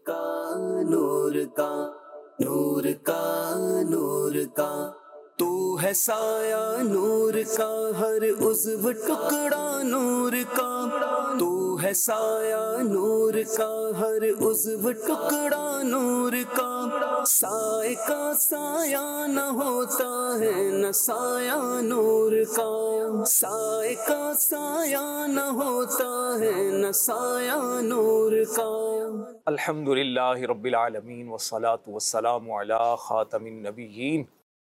کا نور کا نور کا نور کا تو ہے سایہ نور کا ہر عضو ٹکڑا نور کا تو ہے سایہ نور کا ہر عضو ٹکڑا نور کا سائے کا سایہ نہ ہوتا ہے نہ سایہ نور کا سائے کا سایہ نہ ہوتا ہے نہ سایہ نور کا الحمدللہ رب العالمین والصلاة والسلام علی خاتم النبیین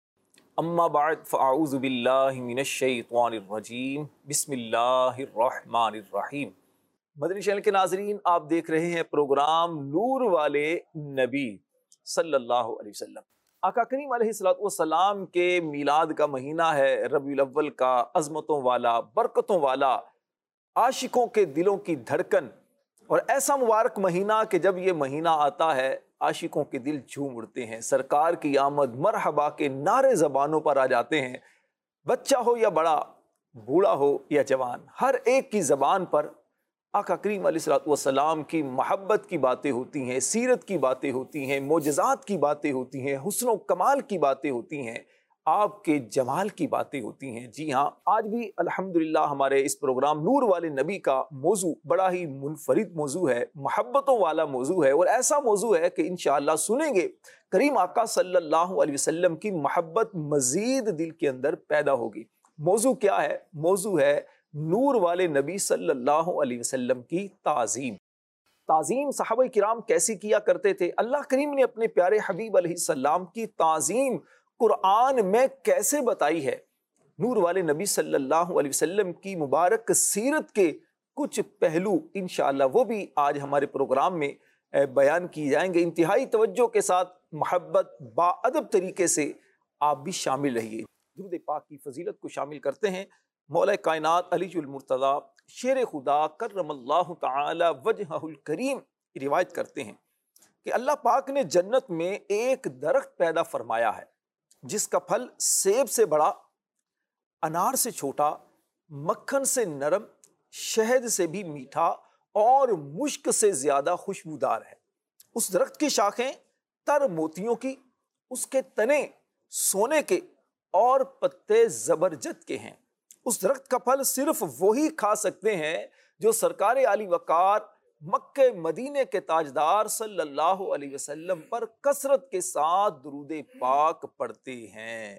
اما بعد فاعوذ باللہ من الشیطان الرجیم بسم اللہ الرحمن الرحیم۔ مدنی چینل کے ناظرین، آپ دیکھ رہے ہیں پروگرام نور والے نبی صلی اللہ علیہ وسلم۔ آقا کریم علیہ السلام کے میلاد کا مہینہ ہے ربیع الاول کا، عظمتوں والا، برکتوں والا، عاشقوں کے دلوں کی دھڑکن، اور ایسا مبارک مہینہ کہ جب یہ مہینہ آتا ہے عاشقوں کے دل جھوم اٹھتے ہیں، سرکار کی آمد مرحبا کے نعرے زبانوں پر آ جاتے ہیں۔ بچہ ہو یا بڑا، بوڑھا ہو یا جوان، ہر ایک کی زبان پر آقا کریم علیہ السلام کی محبت کی باتیں ہوتی ہیں، سیرت کی باتیں ہوتی ہیں، معجزات کی باتیں ہوتی ہیں، حسن و کمال کی باتیں ہوتی ہیں، آپ کے جمال کی باتیں ہوتی ہیں۔ جی ہاں، آج بھی الحمدللہ ہمارے اس پروگرام نور والے نبی کا موضوع بڑا ہی منفرد موضوع ہے، محبتوں والا موضوع ہے، اور ایسا موضوع ہے کہ انشاءاللہ سنیں گے کریم آقا صلی اللہ علیہ وسلم کی محبت مزید دل کے اندر پیدا ہوگی۔ موضوع کیا ہے؟ موضوع ہے نور والے نبی صلی اللہ علیہ وسلم کی تعظیم۔ تعظیم صحابہ کرام کیسی کیا کرتے تھے؟ اللہ کریم نے اپنے پیارے حبیب علیہ السلام کی تعظیم قرآن میں کیسے بتائی ہے؟ نور والے نبی صلی اللہ علیہ وسلم کی مبارک سیرت کے کچھ پہلو انشاءاللہ وہ بھی آج ہمارے پروگرام میں بیان کی جائیں گے۔ انتہائی توجہ کے ساتھ، محبت، باادب طریقے سے آپ بھی شامل رہیے۔ درود پاک کی فضیلت کو شامل کرتے ہیں۔ مولا کائنات علی المرتضیٰ شیر خدا کرم اللہ تعالی وجہہ الکریم روایت کرتے ہیں کہ اللہ پاک نے جنت میں ایک درخت پیدا فرمایا ہے جس کا پھل سیب سے بڑا، انار سے چھوٹا، مکھن سے نرم، شہد سے بھی میٹھا اور مشک سے زیادہ خوشبودار ہے۔ اس درخت کی شاخیں تر موتیوں کی، اس کے تنے سونے کے اور پتے زبرجد کے ہیں۔ اس درخت کا پھل صرف وہی کھا سکتے ہیں جو سرکار علی وقار مکہ مدینے کے تاجدار صلی اللہ علیہ وسلم پر کثرت کے ساتھ درود پاک پڑھتے ہیں۔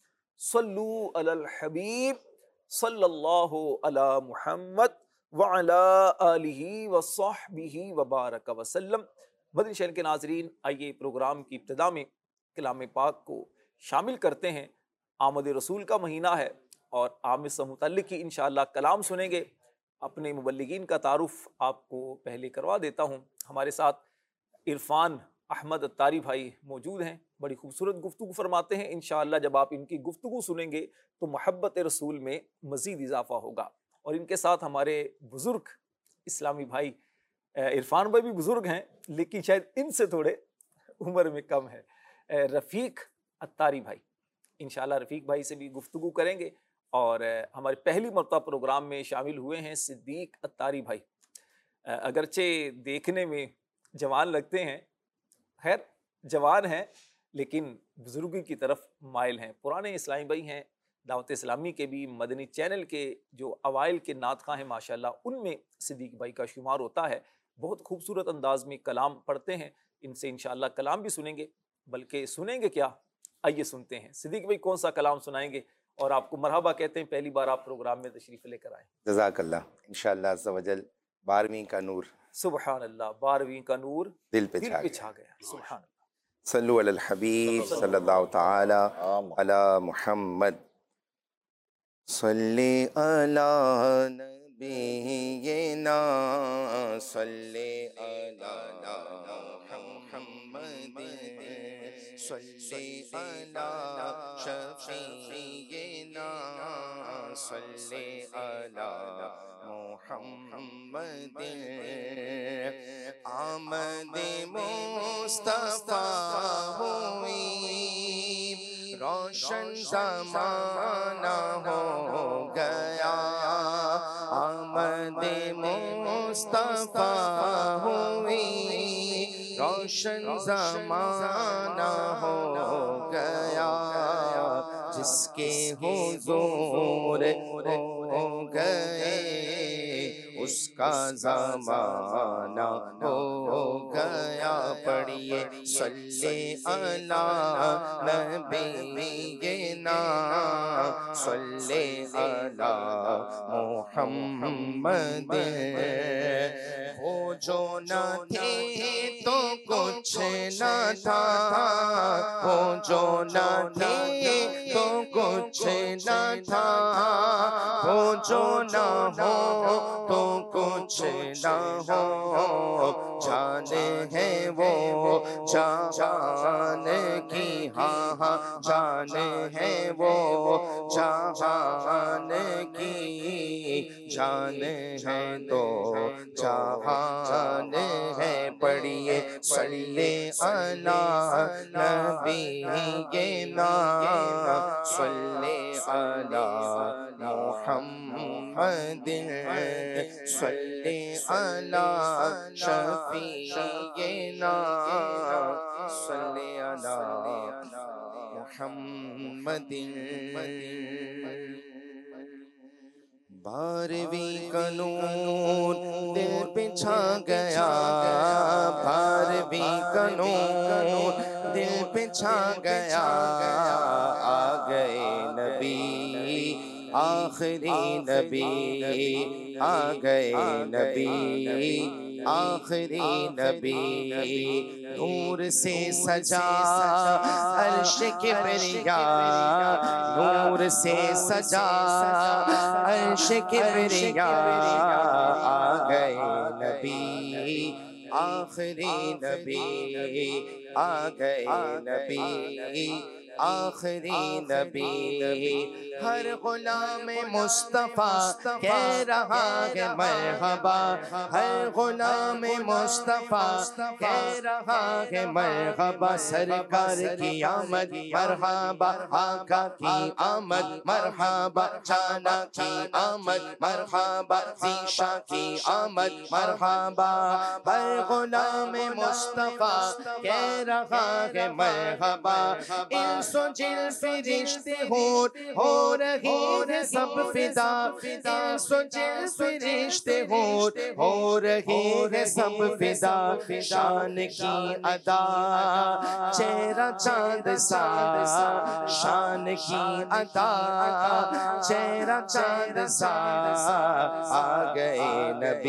صلو علی الحبیب صلی اللہ علی محمد وعلی آلہ وصحبہ وبارک وسلم۔ مدنی چینل کے ناظرین، آئیے پروگرام کی ابتدا میں کلام پاک کو شامل کرتے ہیں۔ آمد رسول کا مہینہ ہے اور آمد سے متعلق ہی انشاءاللہ کلام سنیں گے۔ اپنے مبلغین کا تعارف آپ کو پہلے کروا دیتا ہوں۔ ہمارے ساتھ عرفان احمد اتاری بھائی موجود ہیں، بڑی خوبصورت گفتگو فرماتے ہیں۔ انشاءاللہ جب آپ ان کی گفتگو سنیں گے تو محبت رسول میں مزید اضافہ ہوگا۔ اور ان کے ساتھ ہمارے بزرگ اسلامی بھائی، عرفان بھائی بھی بزرگ ہیں لیکن شاید ان سے تھوڑے عمر میں کم ہے، رفیق اتاری بھائی۔ انشاءاللہ رفیق بھائی سے بھی گفتگو کریں گے۔ اور ہمارے پہلی مرتبہ پروگرام میں شامل ہوئے ہیں صدیق اتاری بھائی، اگرچہ دیکھنے میں جوان لگتے ہیں، خیر جوان ہیں لیکن بزرگی کی طرف مائل ہیں، پرانے اسلامی بھائی ہیں، دعوت اسلامی کے بھی، مدنی چینل کے جو اوائل کے نعت خواں ہیں ماشاءاللہ، ان میں صدیق بھائی کا شمار ہوتا ہے۔ بہت خوبصورت انداز میں کلام پڑھتے ہیں، ان سے انشاءاللہ کلام بھی سنیں گے، بلکہ سنیں گے کیا، آئیے سنتے ہیں صدیق بھائی کون سا کلام سنائیں گے، اور آپ کو مرحبا کہتے ہیں، پہلی بار آپ پروگرام میں تشریف لے کر آئے۔ جزاک اللہ۔ انشاءاللہ عز و جل 12ویں کا نور، سبحان اللہ، 12ویں کا نور دل پہ چھا چھا گیا۔ سبحان اللہ۔ صلو علی الحبیب صلی اللہ تعالی علی محمد۔ صلی علی نبینا صلی علی محمد صلی علی شفیعنا صلی علی محمد۔ آمد مصطفیٰ ہوئی روشن زمانہ ہو گیا، آمد مصطفیٰ ہوئی روشن زمانہ ہو گیا، جس کے حضور ہو گئے اس کا زمانہ ہو گیا۔ پڑھیے صلی علی نبینا، صلی علی محمد۔ وہ جو نہ تھے تو کچھ نہ تھا، وہ جو نہ تھے تو کچھ نہ تھا، وہ جو نہ ہو تو کچھ نہ ہو، جان ہے وہ جہان کی، ہاں ہاں جان ہے وہ جہان کی، جان ہے تو جہان ہے۔ پڑھیے صلی علی نبینا، صلی علی محمد، صلی علی شفیعنا، صلی علی محمد۔ بارہویں کا نور دل پہ چھا گیا، بارہویں کا نور دل پہ چھا گیا، آ گئے نبی آخری نبی، آ گئے نبی آخری نبی، نور سے سجا عرش کبریا، نور سے سجا عرش کبریا، آ گئے نبی آخری نبی، آ گئے نبی آخری نبی۔ ہر غلام مصطفیٰ کہہ رہا ہے مرحبا، ہر غلام مصطفیٰ کہہ رہا ہے مرحبا، سرکار کی آمد مرحبا، آقا کی آمد مرحبا، جانا کی آمد مرحبا، ذیشا کی آمد مرحبا، ہر غلام مصطفیٰ کہہ رہا ہے مرحبا، انس و جن فرشتے ہو رہی ہے سب فدا، انس و جن فرشتے ہو رہی ہے سب فدا، شان کی ادا چہرہ چاند سا، شان کی ادا چہرہ چاند سا، آ گئے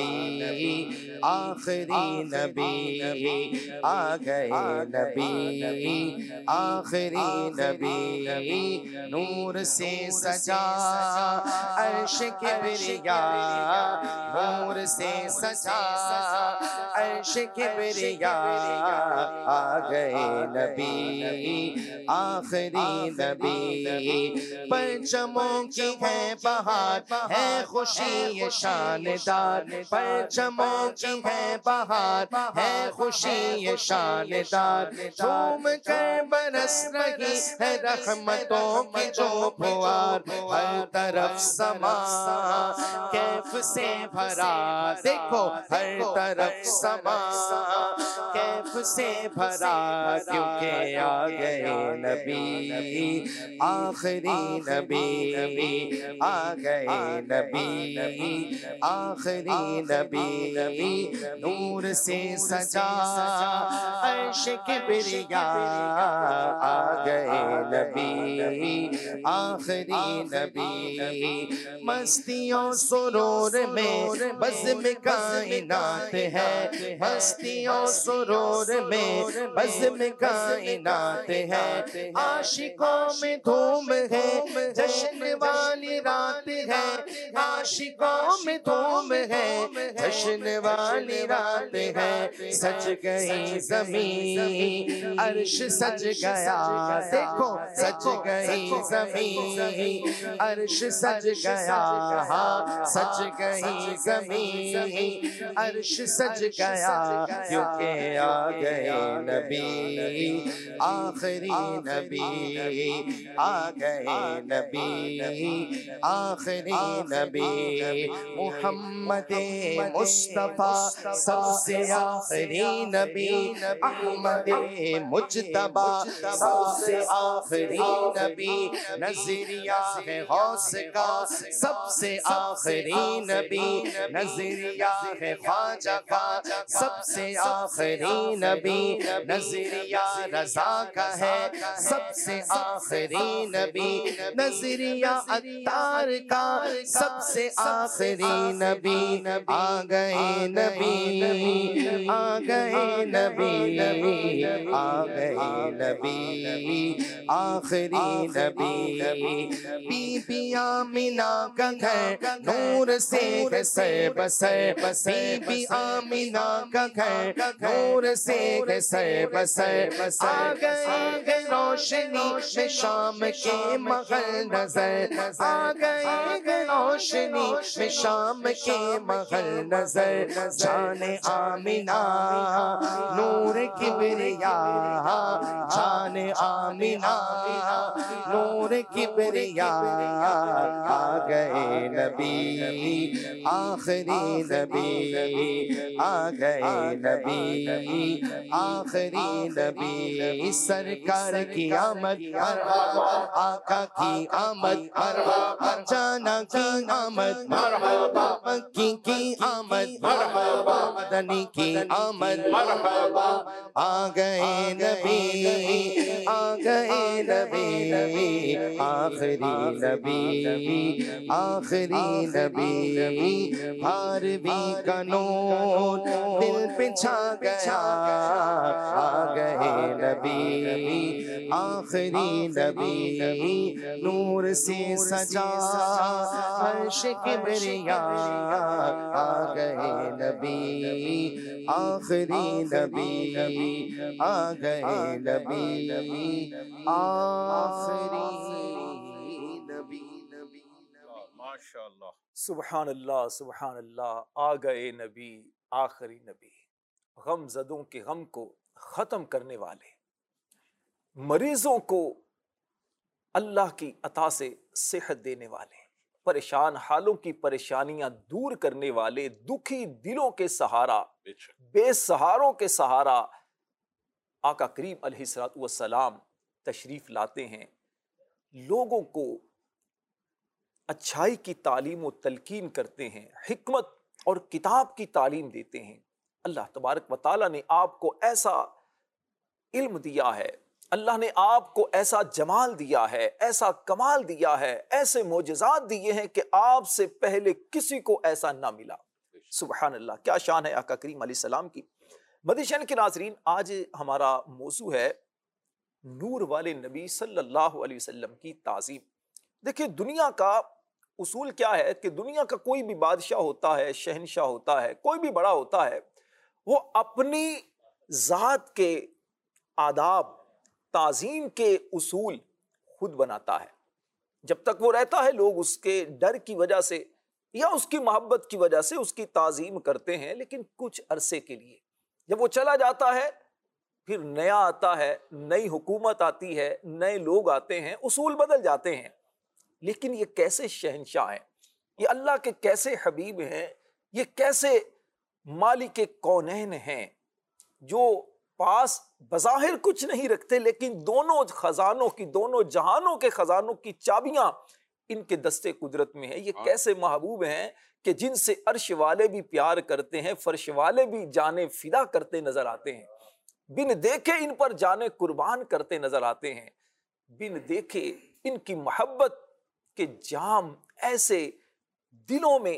نبی آخری نبی، آ گئے نبی آخری نبی، نور سے سجا عرش کبریا، نور سے سجا عرش کبریا، آ گئے نبی آخری نبی، پرچموں کی ہے بہار ہے خوشی شاندار، پرچموں کی ہے بہار ہے خوشی شاندار، جھوم کر برس رہی ہے رحمتوں کی جو پھوار، ہر طرف سما کیف سے بھرا، دیکھو ہر طرف سما کیف سے بھرا، کیونکہ آ گئے نبی آخری نبی، آ گئے نبی آخری نبی، نور سے سجا عرش کبریا، آ گئے نبی آخری نبی، مستیوں سرور میں بزم کائنات ہے، مستیوں سرور میں بزم کائنات ہے، عاشقوں میں دھوم ہے جشن والی رات ہے، عاشقوں میں دھوم ہے جشن والی رات ہے، سج گئی زمین عرش سج گیا، دیکھو سج گئی زمین عرش سج گیا، سج گئی زمین عرش سج گیا، کیونکہ آ گئے نبی آخری نبی آ گئے نبی آخری نبی محمد مصطفیٰ سب سے آخری نبی احمد مجتبی سب سے آخری نبی نظریہ ہے غوث کا سب سے آخری نبی نظریہ ہے خواجہ کا سب سے آخری نبی نظریہ رضا کا ہے سب سے آخری نبی نظریہ عطار کا سب سے آخری نبی آ گئے نبی آ گئے نبی آ گئے نبی آخری نبی بی بی آمینہ کا گھر نور سے ہے سر بسر بی بی آمینہ کا گھر نور سے ہے سر بسر آ گئے روشنی میں شام کے مغل نظر آ گئے روشنی میں شام کے مغل نظر جان آمینہ نور کبریا جان آمینہ نور کبریا آ گئے نبی آخری نبی آ گئے نبی آخری نبی سرکار کی آمد مرحبا آقا کی آمد مرحبا جانا کی آمد مرحبا مکی کی آمد مرحبا مدنی کی آمد مرحبا آ گئے نبی آ گئے نبی آخری نبی آخری نبی عربی کا نور دل پہ چھا گیا آ گئے نبی آخری نبی نور سے سجا عرش کبریا آ گئے نبی آخری نبی آ گئے نبی آخری نبی ماشاءاللہ سبحان اللہ سبحان اللہ آ گئے نبی آخری نبی غم زدوں کے غم کو ختم کرنے والے مریضوں کو اللہ کی عطا سے صحت دینے والے پریشان حالوں کی پریشانیاں دور کرنے والے دکھی دلوں کے سہارا بے سہاروں کے سہارا آقا کریم علیہ الصلوۃ والسلام تشریف لاتے ہیں لوگوں کو اچھائی کی تعلیم و تلقین کرتے ہیں حکمت اور کتاب کی تعلیم دیتے ہیں اللہ تبارک و تعالیٰ نے آپ کو ایسا علم دیا ہے اللہ نے آپ کو ایسا جمال دیا ہے ایسا کمال دیا ہے ایسے معجزات دیے ہیں کہ آپ سے پہلے کسی کو ایسا نہ ملا سبحان اللہ کیا شان ہے آقا کریم علیہ السلام کی مدیشن کے ناظرین آج ہمارا موضوع ہے نور والے نبی صلی اللہ علیہ وسلم کی تعظیم دیکھیں دنیا کا اصول کیا ہے کہ دنیا کا کوئی بھی بادشاہ ہوتا ہے شہنشاہ ہوتا ہے کوئی بھی بڑا ہوتا ہے وہ اپنی ذات کے آداب تعظیم کے اصول خود بناتا ہے جب تک وہ رہتا ہے لوگ اس کے ڈر کی وجہ سے یا اس کی محبت کی وجہ سے اس کی تعظیم کرتے ہیں لیکن کچھ عرصے کے لیے جب وہ چلا جاتا ہے پھر نیا آتا ہے نئی حکومت آتی ہے نئے لوگ آتے ہیں اصول بدل جاتے ہیں لیکن یہ کیسے شہنشاہ ہیں یہ اللہ کے کیسے حبیب ہیں یہ کیسے مالک کونین ہیں جو پاس بظاہر کچھ نہیں رکھتے لیکن دونوں خزانوں کی دونوں جہانوں کے خزانوں کی چابیاں ان کے دستے قدرت میں ہیں یہ کیسے محبوب ہیں کہ جن سے عرش والے بھی پیار کرتے ہیں فرش والے بھی جانے فدا کرتے نظر آتے ہیں بن دیکھے ان پر جانے قربان کرتے نظر آتے ہیں بن دیکھے ان کی محبت کے جام ایسے دلوں میں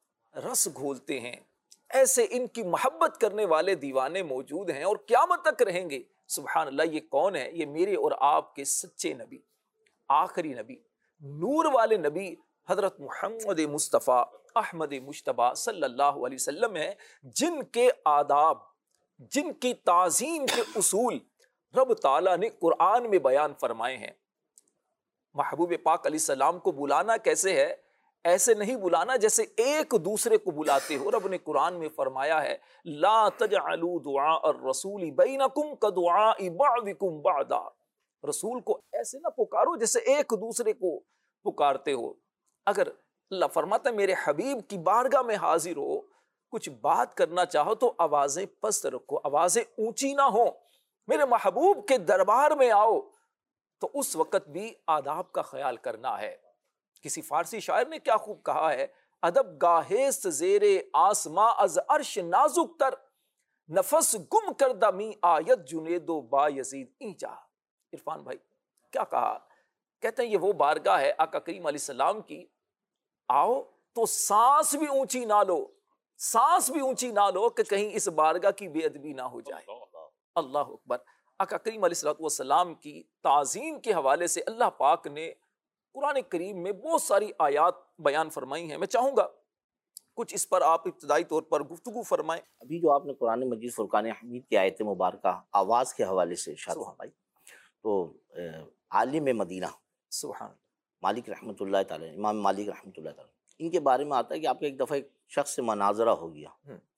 رس گھولتے ہیں ایسے ان کی محبت کرنے والے دیوانے موجود ہیں اور قیامت تک رہیں گے سبحان اللہ یہ کون ہے یہ میرے اور آپ کے سچے نبی آخری نبی نور والے نبی حضرت محمد مصطفیٰ احمد مجتبی صلی اللہ علیہ وسلم ہیں جن کے آداب جن کی تعظیم کے اصول رب تعالیٰ نے قرآن میں بیان فرمائے ہیں محبوب پاک علیہ السلام کو بلانا کیسے ہے ایسے نہیں بلانا جیسے ایک دوسرے کو بلاتے ہو. رب نے قرآن میں فرمایا ہے لا تجعلوا دعاء الرسول بینکم کدعاء بعضکم بعضا. رسول کو ایسے نہ پکارو جیسے ایک دوسرے کو پکارتے ہو. اگر اللہ فرماتا ہے میرے حبیب کی بارگاہ میں حاضر ہو, کچھ بات کرنا چاہو تو آوازیں پست رکھو, آوازیں اونچی نہ ہو. میرے محبوب کے دربار میں آؤ تو اس وقت بھی آداب کا خیال کرنا ہے. کسی فارسی شاعر نے کیا خوب کہا ہے, ادب گاہیست زیر آسماں از عرش نازک تر, نفس گم کردہ می آیت جنید و با یزید اینجا. عرفان بھائی کیا کہا, کہتے ہیں یہ وہ بارگاہ ہے آقا کریم علیہ السلام کی, آؤ تو سانس بھی اونچی نہ لو, سانس بھی اونچی نہ لو کہ کہیں اس بارگاہ کی بے ادبی نہ ہو جائے. اللہ اکبر. آقا کریم علیہ السلام کی تعظیم کے حوالے سے اللہ پاک نے قرآن کریم میں بہت ساری آیات بیان فرمائی ہیں. میں چاہوں گا کچھ اس پر آپ ابتدائی طور پر گفتگو فرمائیں. ابھی جو آپ نے قرآن مجید فرقان حمید کی آیت مبارکہ آواز کے حوالے سے ارشاد فرمائی, تو عالم مدینہ سبحان مالک رحمۃ اللہ تعالی, امام مالک رحمۃ اللہ تعالی, ان کے بارے میں آتا ہے کہ آپ کا ایک دفعہ ایک شخص سے مناظرہ ہو گیا.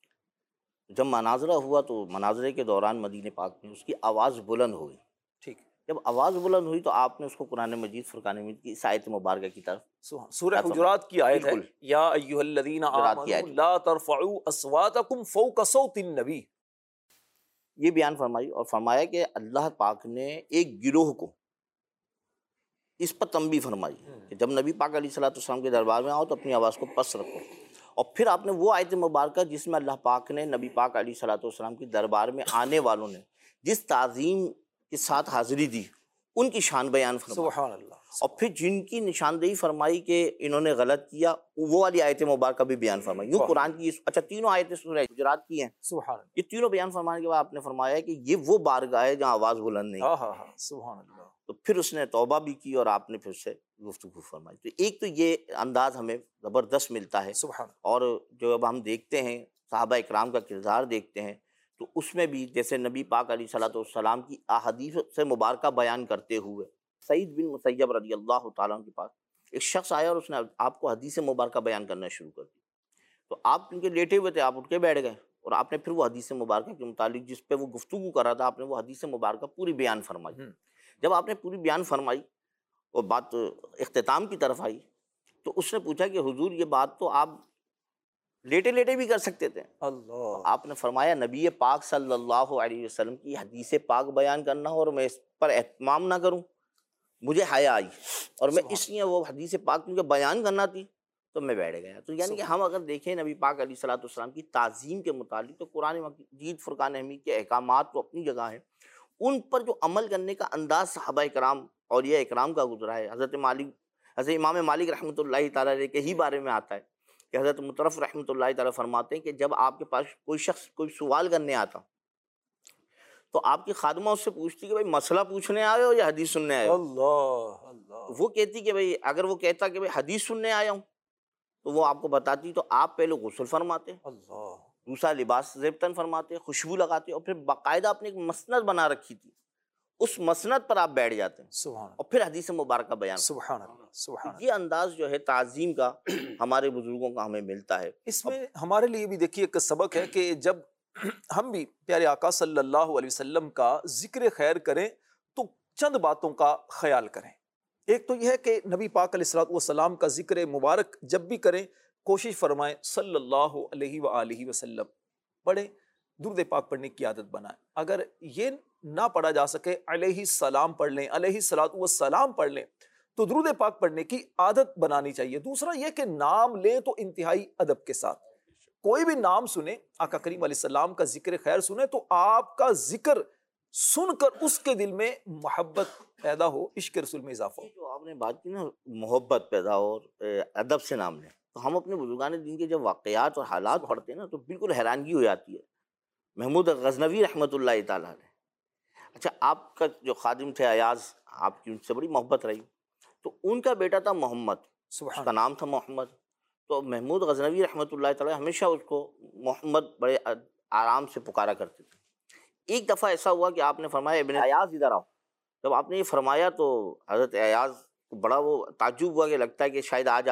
جب مناظرہ ہوا تو مناظرے کے دوران مدینہ پاک میں اس کی آواز بلند ہوئی. ٹھیک. جب آواز بلند ہوئی تو آپ نے اس کو قرآن مجید فرقان حمید کی اس آیت مبارکہ کی طرف, سورہ حجرات کی آیت ہے بالکل. یا ایھا الذین آمنوا لا ترفعوا اصواتکم فوق صوت النبی, یہ بیان فرمائی اور فرمایا کہ اللہ پاک نے ایک گروہ کو اس پر تنبیہ فرمائی کہ جب نبی پاک علیہ الصلوۃ والسلام کے دربار میں آؤ تو اپنی آواز کو پست رکھو. اور پھر آپ نے وہ آیت مبارکہ جس میں اللہ پاک نے نبی پاک علیہ الصلوۃ والسلام کے دربار میں آنے والوں نے جس تعظیم کے ساتھ حاضری دی ان کی شان بیان فرمائی. سبحان اللہ. اور پھر جن کی نشاندہی فرمائی کہ انہوں نے غلط کیا, وہ والی آیت مبارکہ بھی بیان فرمائی. یوں قرآن کی اچھا تینوں آیتیں سورہ حجرات کی ہیں. سبحان اللہ. یہ تینوں بیان فرمانے کے بعد آپ نے فرمایا کہ یہ وہ بارگاہ ہے جہاں آواز بلند نہیں. سبحان اللہ. تو پھر اس نے توبہ بھی کی اور آپ نے پھر سے گفتگو فرمائی. تو ایک تو یہ انداز ہمیں زبردست ملتا ہے. سبحان. اور جو اب ہم دیکھتے ہیں صحابہ اکرام کا کردار دیکھتے ہیں تو اس میں بھی جیسے نبی پاک علیہ الصلوۃ والسلام کی احادیث سے مبارکہ بیان کرتے ہوئے سعید بن مسیب رضی اللہ تعالیٰ عنہ کے پاس ایک شخص آیا اور اس نے آپ کو حدیث مبارکہ بیان کرنا شروع کر دی. تو آپ کیونکہ لیٹے ہوئے تھے, آپ اٹھ کے بیٹھ گئے اور آپ نے پھر وہ حدیث مبارکہ کے متعلق جس پہ وہ گفتگو کر رہا تھا آپ نے وہ حدیث مبارکہ پوری بیان فرمائی. جب آپ نے پوری بیان فرمائی اور بات اختتام کی طرف آئی تو اس نے پوچھا کہ حضور یہ بات تو آپ لیٹے لیٹے بھی کر سکتے تھے. اللہ. آپ نے فرمایا نبی پاک صلی اللہ علیہ وسلم کی حدیث پاک بیان کرنا اور میں اس پر اہتمام نہ کروں, مجھے حیا آئی اور میں اس لیے وہ حدیث پاک مجھے بیان کرنا تھی تو میں بیٹھ گیا. تو یعنی کہ ہم اگر دیکھیں نبی پاک علیہ الصلوۃ والسلام کی تعظیم کے متعلق تو قرآن مجید فرقان حمید کے احکامات تو اپنی جگہ ہیں, ان پر جو عمل کرنے کا انداز صحابہ کرام اولیاء اکرام کا گزرا ہے. حضرت امام مالک رحمۃ اللہ تعالیٰ علیہ کے ہی بارے میں آتا ہے کہ حضرت مطرف رحمۃ اللہ تعالیٰ فرماتے ہیں کہ جب آپ کے پاس کوئی شخص کوئی سوال کرنے آتا تو آپ کی خادمہ اس سے پوچھتی کہ بھائی مسئلہ پوچھنے آئے ہو یا حدیث سننے آئے ہو. اللہ. وہ کہتی کہ بھائی اگر وہ کہتا کہ بھائی حدیث سننے آیا ہوں تو وہ آپ کو بتاتی تو آپ پہلے غسل فرماتے, اللہ. دوسرا لباس زیبتن فرماتے, خوشبو لگاتے اور پھر باقاعدہ اپنے ایک مسند بنا رکھی تھی, اس مسند پر آپ بیٹھ جاتے ہیں سبحان. اور پھر حدیث مبارکہ بیان. سبحان اللہ. سبحان. یہ انداز جو ہے تعظیم کا ہمارے بزرگوں کا ہمیں ملتا ہے. اس میں ہمارے لیے بھی دیکھیے ایک سبق ہے کہ جب ہم بھی پیارے آقا صلی اللہ علیہ وسلم کا ذکر خیر کریں تو چند باتوں کا خیال کریں. ایک تو یہ ہے کہ نبی پاک علیہ الصلوۃ والسلام کا ذکر مبارک جب بھی کریں کوشش فرمائیں صلی اللہ علیہ وآلہ وسلم پڑھیں, درود پاک پڑھنے کی عادت بنائیں. اگر یہ نہ پڑھا جا سکے علیہ السلام پڑھ لیں, علیہ الصلوۃ والسلام پڑھ لیں, تو درود پاک پڑھنے کی عادت بنانی چاہیے. دوسرا یہ کہ نام لیں تو انتہائی ادب کے ساتھ. کوئی بھی نام سنیں, آقا کریم علیہ السلام کا ذکر خیر سنیں تو آپ کا ذکر سن کر اس کے دل میں محبت پیدا ہو, عشق رسول میں اضافہ ہو. جو آپ نے بات کی نا محبت پیدا ہو اور ادب سے نام لیں, تو ہم اپنے بزرگان دین کے جب واقعات اور حالات پڑھتے ہیں نا تو بالکل حیرانگی ہو جاتی ہے. محمود غزنوی رحمۃ اللہ تعالیٰ علیہ, اچھا آپ کا جو خادم تھے ایاز, آپ کی ان سے بڑی محبت رہی, تو ان کا بیٹا تھا محمد, اس کا نام تھا محمد. تو محمود غزنوی رحمۃ اللہ تعالیٰ ہمیشہ اس کو محمد بڑے آرام سے پکارا کرتے تھے. ایک دفعہ ایسا ہوا کہ آپ نے فرمایا ابن ایاز ادھر آؤ. جب آپ نے یہ فرمایا تو حضرت ایاز کو بڑا وہ تعجب ہوا کہ لگتا ہے کہ شاید آج آپ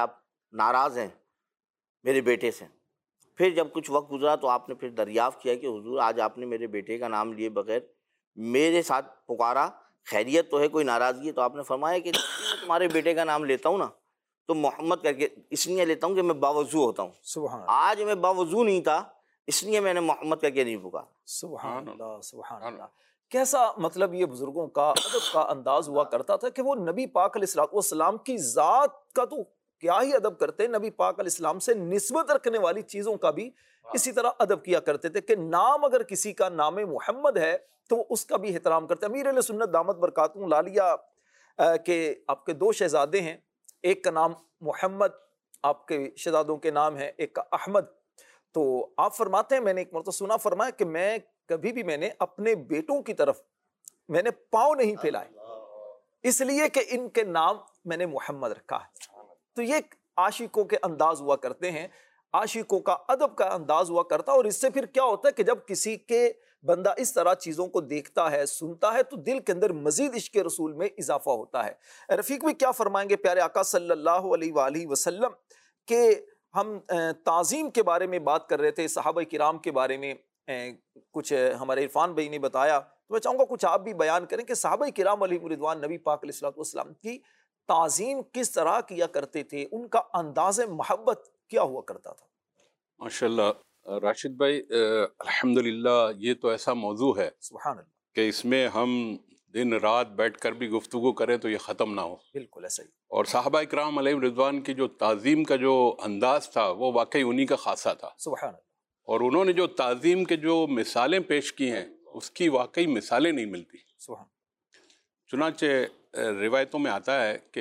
ناراض ہیں میرے بیٹے سے. پھر جب کچھ وقت گزرا تو آپ نے پھر دریافت کیا کہ حضور آج آپ نے میرے بیٹے کا نام لیے بغیر میرے ساتھ پکارا, خیریت تو ہے, کوئی ناراضگی ہے؟ تو آپ نے فرمایا کہ میں تمہارے بیٹے کا نام لیتا ہوں نا تو محمد کر کے اس لیے لیتا ہوں کہ میں باوضو ہوتا ہوں. سبحان آج میں باوضو نہیں تھا اس لیے میں نے محمد کر کے نہیں پکارا. سبحان اللہ سبحان اللہ. کیسا مطلب یہ بزرگوں کا ادب کا انداز ہوا کرتا تھا کہ وہ نبی پاک علیہ السلام کی ذات کا تو کیا ہی ادب کرتے, نبی پاک علیہ السلام سے نسبت رکھنے والی چیزوں کا بھی اسی طرح ادب کیا کرتے تھے کہ نام اگر کسی کا نام محمد ہے تو وہ اس کا بھی احترام کرتے. امیر علیہ سنت دامت برکاتہ العالیہ کے آپ کے 2 شہزادے ہیں, ایک کا نام محمد, آپ کے شہزادوں کے نام ہے, ایک کا احمد. تو آپ فرماتے ہیں میں نے ایک مرتبہ سنا فرمایا کہ میں کبھی بھی میں نے اپنے بیٹوں کی طرف میں نے پاؤں نہیں پھیلائے اس لیے کہ ان کے نام میں نے محمد رکھا ہے. تو یہ عاشقوں کے انداز ہوا کرتے ہیں, عاشقوں کا ادب کا انداز ہوا کرتا ہے. اور اس سے پھر کیا ہوتا ہے کہ جب کسی کے بندہ اس طرح چیزوں کو دیکھتا ہے سنتا ہے تو دل کے اندر مزید عشق رسول میں اضافہ ہوتا ہے. رفیق بھی کیا فرمائیں گے پیارے آقا صلی اللہ علیہ وآلہ وسلم کہ ہم تعظیم کے بارے میں بات کر رہے تھے, صحابہ کرام کے بارے میں کچھ ہمارے عرفان بھائی نے بتایا, تو میں چاہوں گا کچھ آپ بھی بیان کریں کہ صحابہ کرام علیہ رضوان نبی پاک علیہ السلام کی تعظیم کس طرح کیا کرتے تھے, ان کا انداز محبت کیا ہوا کرتا تھا. ماشاءاللہ راشد بھائی, الحمدللہ یہ تو ایسا موضوع ہے سبحان اللہ کہ اس میں ہم دن رات بیٹھ کر بھی گفتگو کریں تو یہ ختم نہ ہو. بالکل ایسا ہی. اور صحابہ اکرام علیہ رضوان کی جو تعظیم کا جو انداز تھا وہ واقعی انہی کا خاصہ تھا. سبحان اللہ. اور انہوں نے جو تعظیم کے جو مثالیں پیش کی ہیں اس کی واقعی مثالیں نہیں ملتی. سبحان. چنانچہ روایتوں میں آتا ہے کہ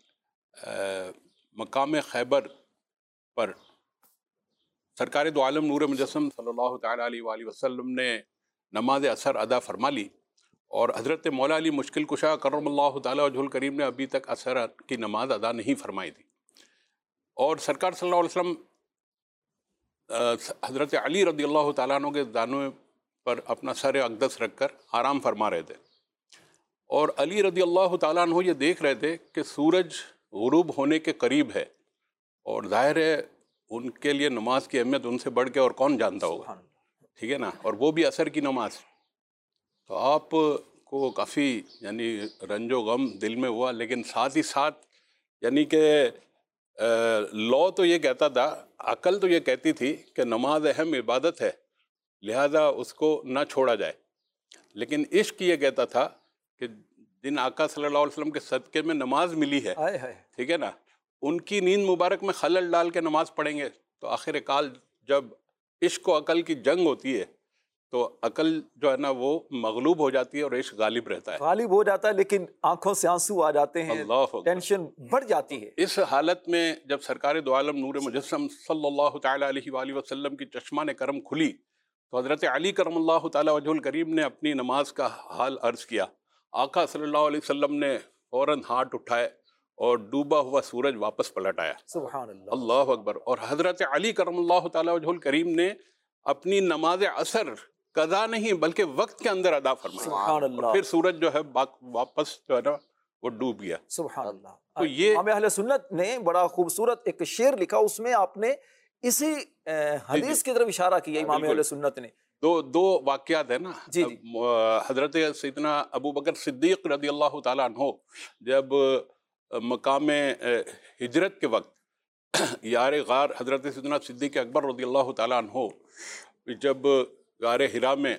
مقام خیبر پر سرکار دو عالم نور مجسم صلی اللہ تعالیٰ علیہ وآلہ وسلم نے نماز اثر ادا فرما لی, اور حضرت مولا علی مشکل کشا کرم اللہ تعالیٰ وجہ الکریم نے ابھی تک اثر کی نماز ادا نہیں فرمائی تھی. اور سرکار صلی اللہ علیہ وسلم حضرت علی رضی اللہ تعالیٰ عنہ کے دانوں پر اپنا سر اقدس رکھ کر آرام فرما رہے تھے, اور علی رضی اللہ تعالیٰ عنہ یہ دیکھ رہے تھے کہ سورج غروب ہونے کے قریب ہے, اور ظاہر ہے ان کے لیے نماز کی اہمیت ان سے بڑھ کے اور کون جانتا ہوگا, ٹھیک ہے نا, اور وہ بھی عصر کی نماز. تو آپ کو کافی یعنی رنج و غم دل میں ہوا, لیکن ساتھ ہی ساتھ یعنی کہ لو تو یہ کہتا تھا, عقل تو یہ کہتی تھی کہ نماز اہم عبادت ہے لہذا اس کو نہ چھوڑا جائے, لیکن عشق یہ کہتا تھا کہ جن آقا صلی اللہ علیہ وسلم کے صدقے میں نماز ملی ہے, ٹھیک ہے نا, ان کی نیند مبارک میں خلل ڈال کے نماز پڑھیں گے تو آخر کال جب عشق و عقل کی جنگ ہوتی ہے تو عقل جو ہے نا وہ مغلوب ہو جاتی ہے اور عشق غالب رہتا ہے, غالب ہو جاتا ہے, لیکن آنکھوں سے آنسو آ جاتے ہیں, ٹینشن بڑھ جاتی ہے. اس حالت میں جب سرکار دو عالم نور مجسم صلی اللہ تعالیٰ علیہ وآلہ وسلم کی چشمان کرم کھلی تو حضرت علی کرم اللہ تعالیٰ وجہ الکریم نے اپنی نماز کا حال عرض کیا. آقا صلی اللہ علیہ وسلم نے فوراً ہاتھ اٹھائے اور ڈوبا ہوا سورج واپس پلٹ آیا. سبحان اللہ, اللہ اکبر. اور حضرت علی کرم اللہ تعالیٰ وجہ الکریم نے اپنی نماز عصر قضا نہیں بلکہ وقت کے اندر ادا فرمایا. سبحان اللہ. اور پھر سورج جو ہے واپس جو ہے نا وہ ڈوب گیا. سبحان اللہ. تو یہ امام اہل سنت نے بڑا خوبصورت ایک شعر لکھا, اس میں آپ نے اسی حدیث کی طرف اشارہ کیا امام اہل سنت نے. دو واقعات ہیں نا. جی حضرت سیدنا ابو بکر صدیق رضی اللہ تعالیٰ عنہ جب مقام ہجرت کے وقت یار غار حضرت سیدنا صدیق اکبر رضی اللہ تعالیٰ عنہ جب غار حرا میں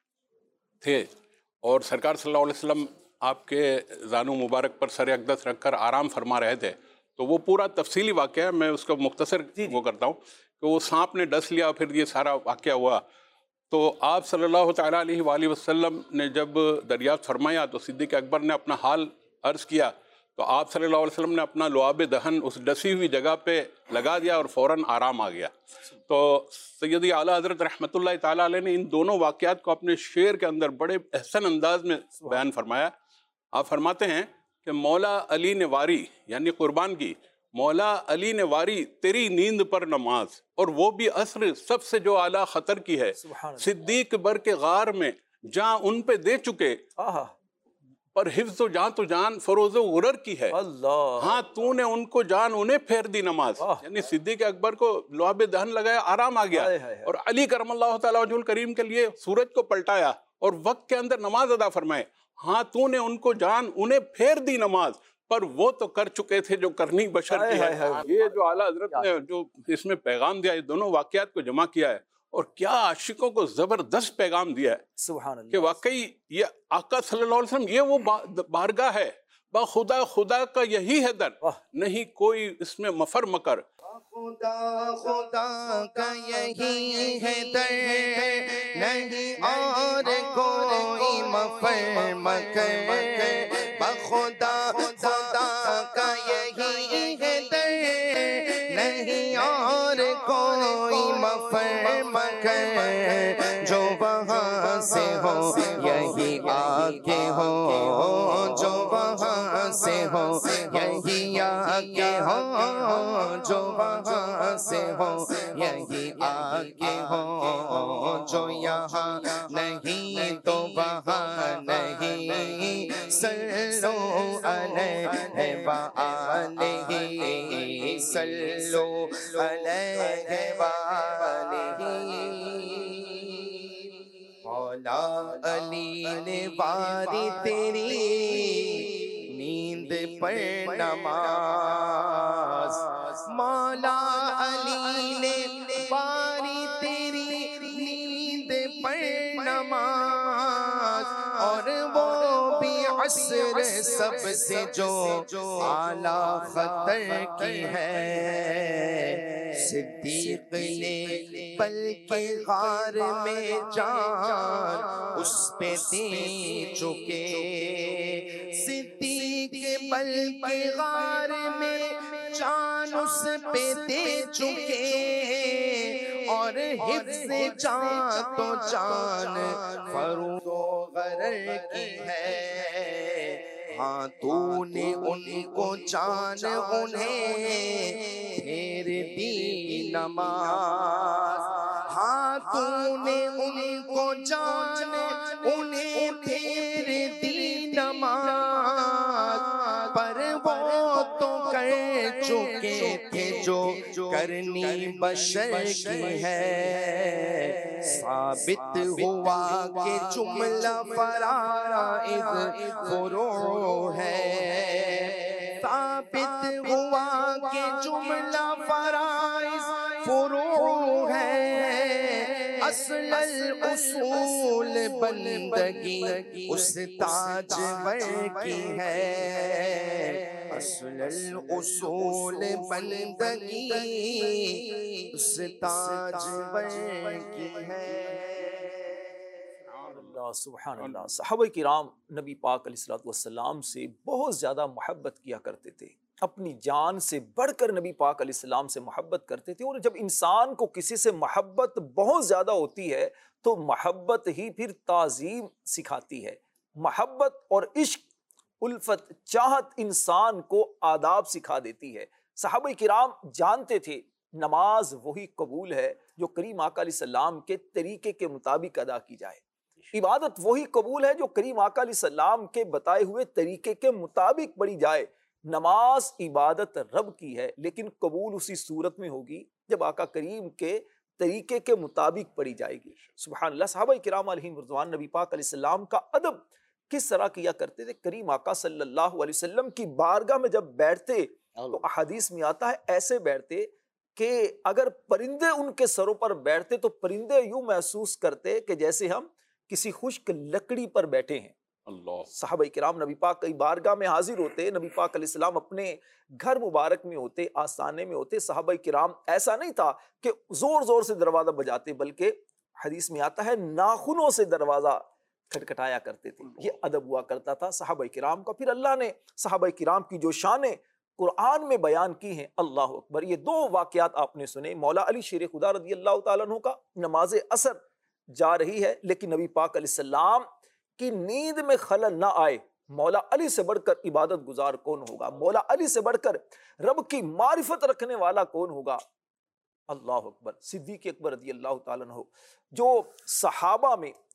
تھے اور سرکار صلی اللہ علیہ وسلم آپ کے زانو مبارک پر سر اقدس رکھ کر آرام فرما رہے تھے, تو وہ پورا تفصیلی واقعہ ہے, میں اس کو مختصر وہ کرتا ہوں کہ وہ سانپ نے ڈس لیا, پھر یہ سارا واقعہ ہوا. تو آپ صلی اللہ تعالیٰ علیہ وآلہ وسلم نے جب دریافت فرمایا تو صدیق اکبر نے اپنا حال عرض کیا, تو آپ صلی اللہ علیہ وسلم نے اپنا لعاب دہن اس ڈسی ہوئی جگہ پہ لگا دیا اور فوراً آرام آ گیا. تو سیدی اعلیٰ حضرت رحمۃ اللہ تعالیٰ علیہ نے ان دونوں واقعات کو اپنے شعر کے اندر بڑے احسن انداز میں بیان فرمایا. آپ فرماتے ہیں کہ مولا علی نے واری یعنی قربان کی, مولا علی نے واری تیری نیند پر نماز, اور وہ بھی عصر سب سے جو اعلیٰ خطر کی ہے, صدیق بر کے غار میں جہاں ان پہ دے چکے پر حفظ و جان تو جان فروز و غرر کی ہے. اللہ. ہاں تو نے ان کو جان انہیں پھیر دی نماز. یعنی صدیق اکبر کو لعاب دہن لگایا، آرام آ گیا. اور علی کرم اللہ تعالیٰ وجہ الکریم کے لیے سورج کو پلٹایا اور وقت کے اندر نماز ادا فرمائے. ہاں تو نے ان کو جان انہیں پھیر دی نماز، پر وہ تو کر چکے تھے جو کرنی بشر کی ہے. یہ جو اعلیٰ حضرت نے جو اس میں پیغام دیا، یہ دونوں واقعات کو جمع کیا ہے، اور کیا عاشقوں کو زبردست پیغام دیا ہے. سبحان اللہ. کہ واقعی یہ آقا صلی اللہ علیہ وسلم، یہ وہ بارگاہ ہے، با خدا خدا کا یہی ہے در، نہیں کوئی اس میں مفر مکر. خدا خدا کا یہی ہے در، نہیں اور کوئی مفر مکر. بخدا خدا کا یہی ہے در، نہیں اور کوئی مفر مکر. جو وہاں سے ہو یہی آگے ہو، جو وہاں سے ہو یہی آگے ہو، جو وہاں سے ہو یہی آگے ہو. جو یہاں نہیں تو وہاں نہیں. صلو علیہ وآلہ، صلو علیہ وآلہ. مولا علی نے باری تیری نیند پر نماز، مولا علی نے باری تیری نیند پر نماز. اور وہ بھی عصر سب سے جو اعلیٰ خطر کی ہے. صدیق نے پل کے غار میں جان اس پہ دے چکے. صدیق پل کے غار میں جان اس پہ دے چکے. اور حفظ جان تو جان فروغ و غرر کی ہے. ہاں تو نے ان کو جان انہیں پھیر دی نماز. ہاں تو نے ان کو جان انہیں پھیر دی نماز. پر وہ تو کر چکے تھے جو کرنی بشر کی ہے. ثابت ہوا کہ جملہ فرائض فروع ہے. ثابت ہوا کہ جملہ فرائض فروع ہے. اصل الاصول بندگی اس تاجور کی ہے. اصل الاصول بندگی اس تاجور کی ہے. سبحان اللہ. صحابہ کرام نبی پاک علیہ الصلوۃ والسلام سے بہت زیادہ محبت کیا کرتے تھے، اپنی جان سے بڑھ کر نبی پاک علیہ السلام سے محبت کرتے تھے. اور جب انسان کو کسی سے محبت بہت زیادہ ہوتی ہے تو محبت ہی پھر تعظیم سکھاتی ہے. محبت اور عشق، الفت، چاہت انسان کو آداب سکھا دیتی ہے. صحابہ کرام جانتے تھے نماز وہی قبول ہے جو کریم آقا علیہ السلام کے طریقے کے مطابق ادا کی جائے. عبادت وہی قبول ہے جو کریم آقا علیہ السلام کے بتائے ہوئے طریقے کے مطابق پڑھی جائے. نماز عبادت رب کی ہے لیکن قبول اسی صورت میں ہوگی جب آقا کریم کے طریقے کے مطابق پڑھی جائے گی. سبحان اللہ. صحابہ کرام علیہم رضوان نبی پاک علیہ السلام کا ادب کس طرح کیا کرتے تھے. کریم آقا صلی اللہ علیہ وسلم کی بارگاہ میں جب بیٹھتے تو احادیث میں آتا ہے ایسے بیٹھتے کہ اگر پرندے ان کے سروں پر بیٹھتے تو پرندے یوں محسوس کرتے کہ جیسے ہم کسی خشک لکڑی پر بیٹھے ہیں. اللہ. صحابہ کرام نبی پاک کی بارگاہ میں حاضر ہوتے، نبی پاک علیہ السلام اپنے گھر مبارک میں ہوتے، آستانے میں ہوتے. صحابہ کرام ایسا نہیں تھا کہ زور زور سے دروازہ بجاتے، بلکہ حدیث میں آتا ہے ناخنوں سے دروازہ کھٹکھٹایا کرتے تھے. یہ ادب ہوا کرتا تھا صحابہ کرام کا. پھر اللہ نے صحابہ کرام کی جو شانیں قرآن میں بیان کی ہیں، اللہ اکبر. یہ دو واقعات آپ نے سنے. مولا علی شیر خدا رضی اللہ تعالیٰ عنہ کا نماز عصر جا رہی ہے لیکن نبی پاک علیہ السلام کی نیند میں خلل نہ آئے. مولا علی سے بڑھ کر عبادت گزار کون ہوگا؟ مولا علی سے بڑھ کر رب کی معرفت رکھنے والا کون ہوگا؟ اللہ اکبر. صدیق اکبر رضی اللہ تعالیٰ عنہ جو صحابہ میں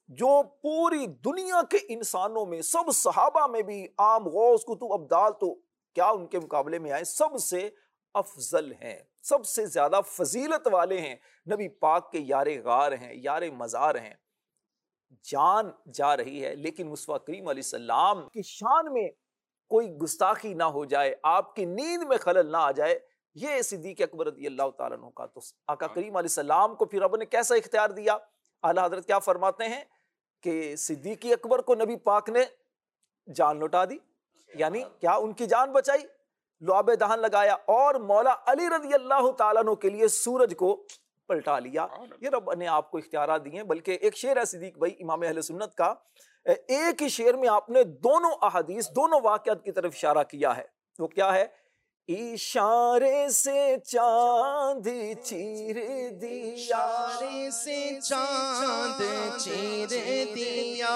جو پوری دنیا کے انسانوں میں، سب صحابہ میں بھی، عام غوث کتب ابدال تو کیا ان کے مقابلے میں آئے، سب سے افضل ہیں، سب سے زیادہ فضیلت والے ہیں، نبی پاک کے یار غار ہیں، یار مزار ہیں۔ جان جا رہی ہے لیکن مصطفیٰ کریم علیہ السلام کی شان میں کوئی گستاخی نہ ہو جائے، آپ کی نیند میں خلل نہ آ جائے، یہ صدیق اکبر رضی اللہ تعالیٰ عنہ کا۔ تو آقا کریم علیہ السلام کو پھر رب نے کیسا اختیار دیا؟ اعلیٰ حضرت کیا فرماتے ہیں کہ صدیق اکبر کو نبی پاک نے جان لوٹا دی، یعنی کیا ان کی جان بچائی، لعاب دہن لگایا، اور مولا علی رضی اللہ تعالیٰ عنہ کے لیے سورج کو پلٹا لیا۔ یہ رب نے آپ کو اختیارات دیے ہیں۔ بلکہ ایک شعر ہے صدیق بھائی امام اہل سنت کا، ایک ہی شعر میں آپ نے دونوں احادیث، دونوں واقعات کی طرف اشارہ کیا ہے۔ وہ کیا ہے؟ اشارے سے چاند چیر دیا، اشارے سے چاند چیر دیا،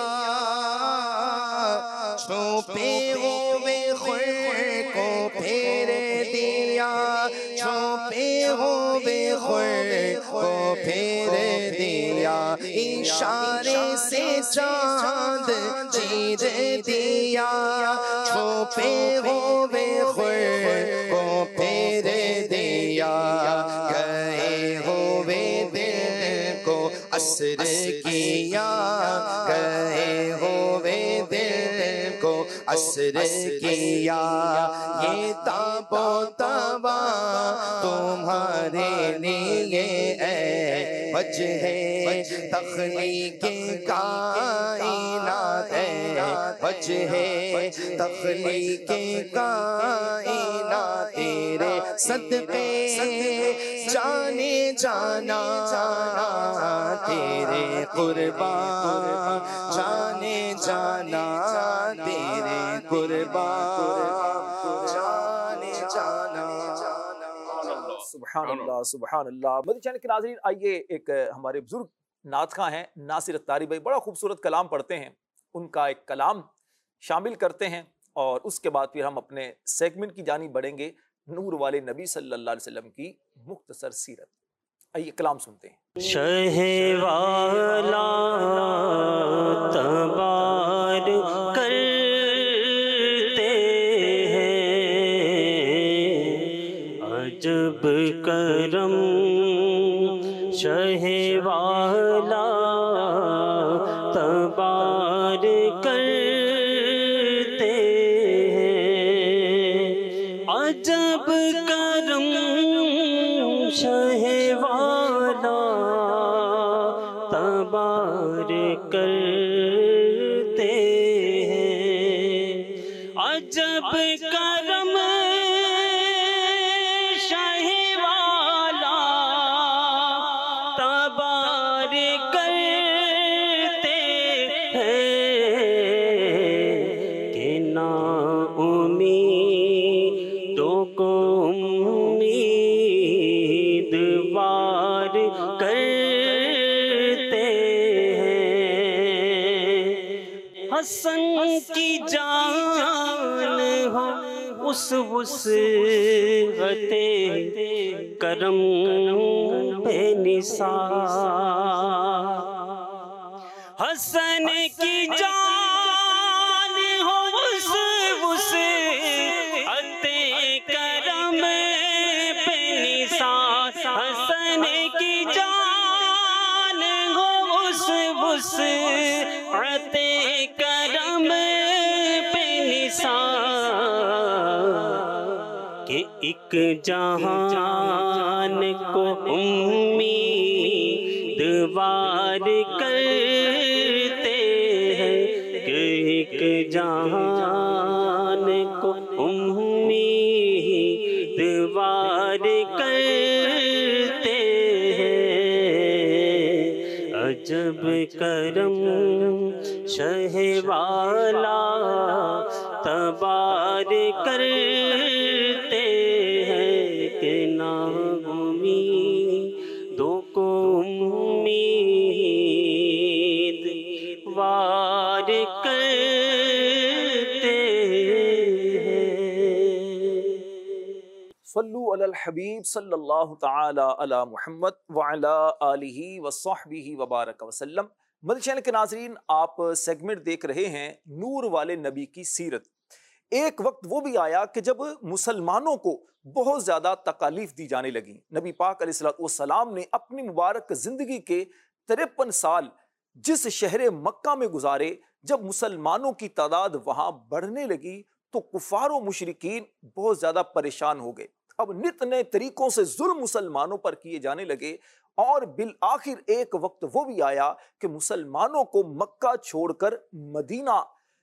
چھپے ہوئے خور کو پھیر دیا، چھپے ہوئے خور کو پھیر دیا، اشارے سے چاند چیر دیا، چھپے ہوئے خور کو پھیر دیا، گئے ہوئے دل کو اثر کیا، گئے ہوئے دل کو اثر کیا، یہ تاب و تبا تمہارے لیے اے وجہ تخلیق کائنات ہے، وجہ تخلیق کائنات، تیرے صدقے جانے جانا، تیرے قربان جانے جانا، تیرے قربان جانے جانا۔ سبحان اللہ سبحان اللہ۔ مدنی چینل کے ناظرین، آئیے ایک ہمارے بزرگ نعت خواں ہیں ناصر اتاری بھائی، بڑا خوبصورت کلام پڑھتے ہیں، ان کا ایک کلام شامل کرتے ہیں، اور اس کے بعد پھر ہم اپنے سیگمنٹ کی جانب بڑھیں گے، نور والے نبی صلی اللہ علیہ وسلم کی مختصر سیرت۔ آئیے کلام سنتے ہیں۔ شہ والا تبار کرتے ہیں، عجب کرم شہ والا تبار کرتے ہیں، عجب کرم شہ والا تبار کرتے ہیں، عجب کرم شہ والا تبار کرتے ہیں، کہ نا امیدوں کو امیدوار کرتے ہیں، حسن کی جان ہو اس وسعت کرم بے نثار، حسن کی جان ہو اس وسعت کرم بے نثار، حسن کی جان ہو اس وسعت کرم بے نثار، کہ ایک جہان کو امیدوار کرتے ہیں، کہ ایک جہان کو امیدوار کرتے ہیں، عجب کرم شہ والا تبار کرتے ہیں، کہ نا امیدوں کو امیدوار کرتے ہیں۔ صلو علی الحبیب صلی اللہ تعالی علی محمد وعلی آلہ وصحبہ وبارک وسلم۔ مدنی چینل کے ناظرین، آپ سیگمنٹ دیکھ رہے ہیں نور والے نبی کی سیرت۔ ایک وقت وہ بھی آیا کہ جب مسلمانوں کو بہت زیادہ تکالیف دی جانے لگی۔ نبی پاک علیہ الصلوۃ والسلام نے اپنی مبارک زندگی کے 53 سال جس شہر مکہ میں گزارے، جب مسلمانوں کی تعداد وہاں بڑھنے لگی تو کفار و مشرکین بہت زیادہ پریشان ہو گئے۔ اب نت نئے طریقوں سے ظلم مسلمانوں پر کیے جانے لگے، اور بالآخر ایک وقت وہ بھی آیا کہ مسلمانوں کو مکہ چھوڑ کر مدینہ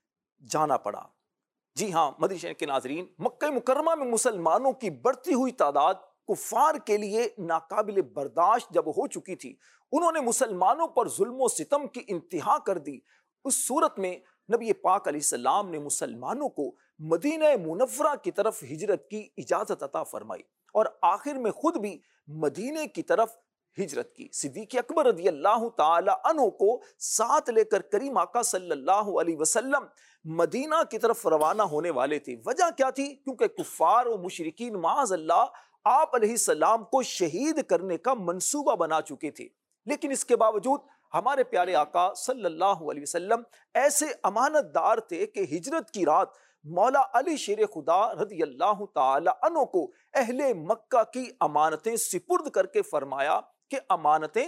جانا پڑا۔ جی ہاں مدنی چینل کے ناظرین، مکہ مکرمہ میں مسلمانوں کی بڑھتی ہوئی تعداد کفار کے لیے ناقابل برداشت جب ہو چکی تھی، انہوں نے مسلمانوں پر ظلم و ستم کی انتہا کر دی۔ اس صورت میں نبی پاک علیہ السلام نے مسلمانوں کو مدینہ منورہ کی طرف ہجرت کی اجازت عطا فرمائی، اور آخر میں خود بھی مدینے کی طرف ہجرت کی۔ صدیق اکبر رضی اللہ تعالی عنہ کو ساتھ لے کر کریم آقا صلی اللہ علیہ وسلم مدینہ کی طرف روانہ ہونے والے تھے۔ وجہ کیا تھی؟ کیونکہ کفار و مشرکین معاذ اللہ آپ علیہ السلام کو شہید کرنے کا منصوبہ بنا چکے تھے، لیکن اس کے باوجود ہمارے پیارے آقا صلی اللہ علیہ وسلم ایسے امانت دار تھے کہ ہجرت کی رات مولا علی شیر خدا رضی اللہ تعالی عنہ کو اہل مکہ کی امانتیں سپرد کر کے فرمایا کہ امانتیں